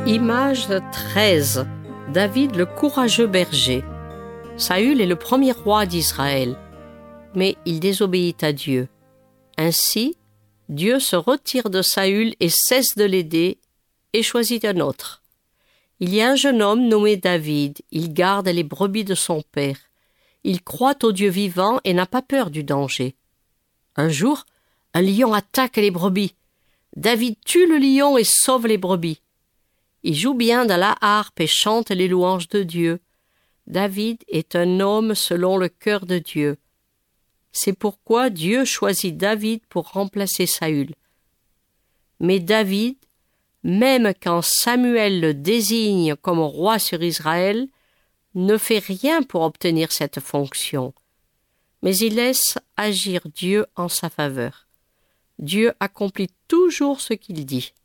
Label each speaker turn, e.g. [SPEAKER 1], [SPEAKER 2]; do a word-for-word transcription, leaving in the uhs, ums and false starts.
[SPEAKER 1] Image treize. David le courageux berger. Saül est le premier roi d'Israël, mais il désobéit à Dieu. Ainsi, Dieu se retire de Saül et cesse de l'aider et choisit un autre. Il y a un jeune homme nommé David, il garde les brebis de son père. Il croit au Dieu vivant et n'a pas peur du danger. Un jour, un lion attaque les brebis. David tue le lion et sauve les brebis. Il joue bien de la harpe et chante les louanges de Dieu. David est un homme selon le cœur de Dieu. C'est pourquoi Dieu choisit David pour remplacer Saül. Mais David, même quand Samuel le désigne comme roi sur Israël, ne fait rien pour obtenir cette fonction. Mais il laisse agir Dieu en sa faveur. Dieu accomplit toujours ce qu'il dit.